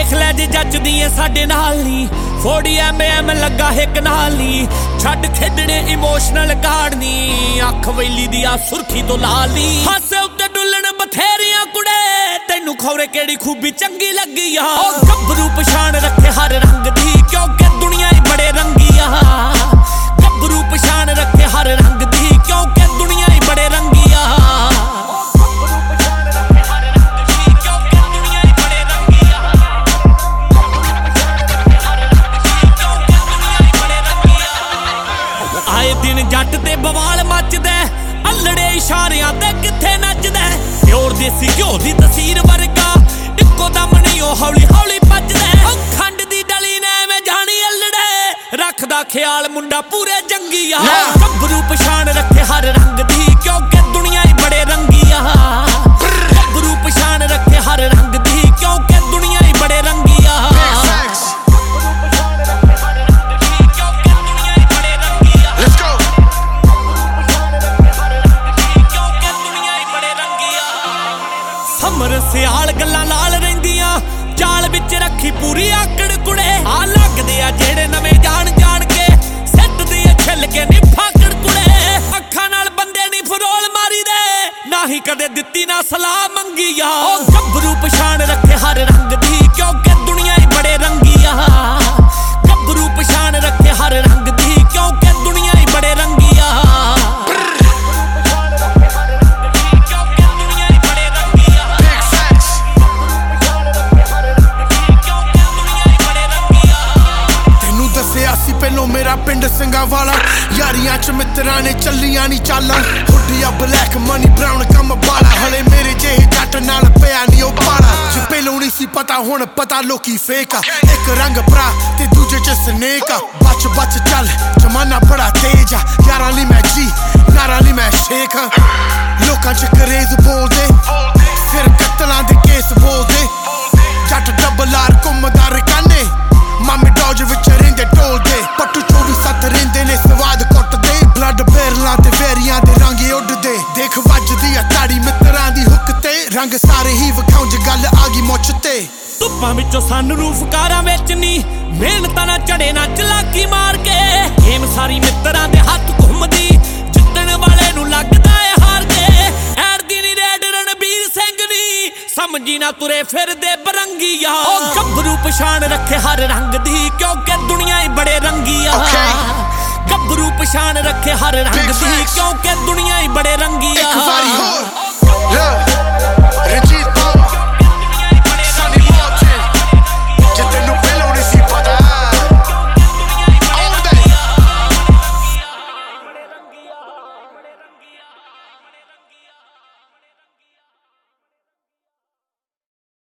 देख लै जे जचदी है साडे नाल नी 40 mm लगा हिक नाल नी छड्ड खेडने इमोशनल कार्ड नी अख वेली दी आ सुर्खी तो लाल नी हासे उत्ते डुल्लण बथेरियां कुड़े तैनू खौरे केड़ी खूबी चंगी लगी आ ओ गब्बरू पछाण रखे हर रंग दी क्योंकि दुनिया ही बड़े रंगी आ गब्बरू पछाण रखे हर रंग दी क्योंकि दुनिया ही बड़े रंगी आ दिन जट ते बवाल मचदा अल्लड़े इशारियां ते किथे नचदा प्योर देसी घ्यो दी तसीर वर्गा इक्को दम नहीं ओ हौली हौली भजदा खंड दी डली ने मैं जानी अल्लड़े रखदा ख्याल मुंडा पूरे जंगी आ गब्बरू पछाण रखे हर रंग दी क्योंकि दुनिया ही बड़े रंगी आ गब्बरू पछाण रखे हर रंग दी क्योंकि दुनिया ही बड़े रंगी आ समर सियाल गल्लां नाल रहिंदियां चाल विच रखी पूरी आकड़ कुड़े आ लगदे आ जेड़े नवें जान जान के सैटदे आ छिल के नी फाकड़ कुड़े अखां नाल बंदे नी फरोल मारी दे ना ही कदे दित्ती ना सलाह मंगी आ ओ गब्बरू पछाण रखे हर रंग दी क्योंकि दुनिया ही बड़े रंगी आ गब्बरू पछाण रखे हर रंग दी क्योंकि दुनिया ही बड़े रंगी आ ਪਹਿਲੋਂ ਮੇਰਾ ਪਿੰਡ ਸਿੰਘਾਂ ਵਾਲਾ ਯਾਰੀਆਂ ਚ ਮਿੱਤਰਾਂ ਨੇ ਚੱਲੀਆਂ ਨੀ ਚਾਲਾਂ ਹੁੱਡੀਆ ਬਲੈਕ ਮਨੀ ਬਰਾਊਨ ਕੰਮ ਬਾਲਾ ਹਲੇ ਮੇਰੇ ਜਿਹੇ ਜੱਟ ਨਾਲ ਪਿਆ ਨੀ ਉਹ ਪਾਲਾ ਜੇ ਪਹਿਲੋਂ ਨਹੀਂ ਸੀ ਪਤਾ ਹੁਣ ਪਤਾ ਲੋਕੀ ਫੇਕ ਆ ਇੱਕ ਰੰਗ ਭਰਾ ਤੇ ਦੂਜੇ ਚ ਸਨੇਕ ਆ ਬਚ ਬਚ ਚੱਲ ਜ਼ਮਾਨਾ ਬੜਾ ਤੇਜ਼ ਆ ਯਾਰਾਂ ਲਈ ਮੈਂ ਜੀ ਨਾਰਾਂ ਲਈ ਮੈਂ ਸ਼ੇਖ ਆ ਲੋਕਾਂ ਚ ਕਰੇਜ਼ ਬੋਲਦੇ ਫਿਰ ਕਤਲਾਂ ਦੇ ਕੇਸ ਬੋਲਦੇ ਜੱਟ ਡਬਲ ਆਰ ਘੁੰਮਦਾ ਰਕਾਨੇ ਮਾਮੇ ਡੌਜ ਵਿੱਚ ਰਹਿੰਦੇ ਟੋਲਦੇ ਪੱਟੂ 24/7 ਰਹਿੰਦੇ ਨੇ ਸਵਾਦ ਕੁੱਟਦੇ ਬਲੱਡ ਬੇਰਲਾਂ ਤੇ ਵੈਰੀਆਂ ਦੇ ਰੰਗੇ ਉੱਡਦੇ ਦੇਖ ਵੱਜਦੀ ਆ ਤਾੜੀ ਮਿੱਤਰਾਂ ਦੀ ਹੁੱਕ ਤੇ ਰੰਗ ਸਾਰੇ ਹੀ ਵਿਖਾਉਂ ਜੇ ਗੱਲ ਆ ਗਈ ਮੁੱਛ ਤੇ ਧੁੱਪਾਂ ਵਿੱਚੋਂ ਸਾਨੂੰ ਰੂਫ ਕਾਰਾਂ ਵਿੱਚ ਨੀ ਮਿਹਨਤਾਂ ਨਾ ਚੜੇ ਨਾ ਚਲਾਕੀ ਮਾਰ ਕੇ ਗੇਮ ਸਾਰੀ ਮਿੱਤਰਾਂ ਦੇ ਹੱਥ ਘੁੰਮਦੀ ਜਿੱਤਣ ਵਾਲੇ ਨੂੰ ਲੱਗਦਾ ਏ ਹਾਰ ਕੇ ਐੜਦੀ ਨੀ ਰੇਡ ਰਣਬੀਰ ਸਿੰਘ ਨੀ ਸਮਝੀ ਨਾ ਤੁਰੇ ਫਿਰਦੇ ਬਰੰਗੀ ਆ ਉਹ ਗब्बरू पछाण रखे हर रंग दी क्योंकि दुनिया ही बड़े रंगी आ गब्बरू पछाण रखे हर रंग दी क्योंकि दुनिया ही बड़े रंगी आ